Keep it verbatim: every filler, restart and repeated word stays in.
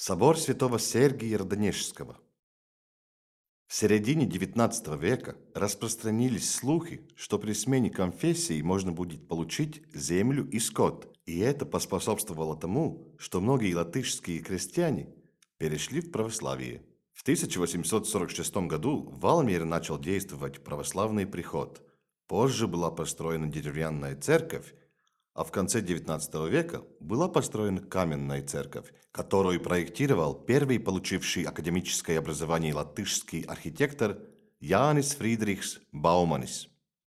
Собор святого Сергия Родонежского. В середине девятнадцатого века распространились слухи, что при смене конфессии можно будет получить землю и скот, и это поспособствовало тому, что многие латышские крестьяне перешли в православие. В тысяча восемьсот сорок шестом году в Валмире начал действовать православный приход. Позже была построена деревянная церковь, а в конце девятнадцатого века была построена каменная церковь, которую проектировал первый получивший академическое образование латышский архитектор Янис Фридрихс Бауманис.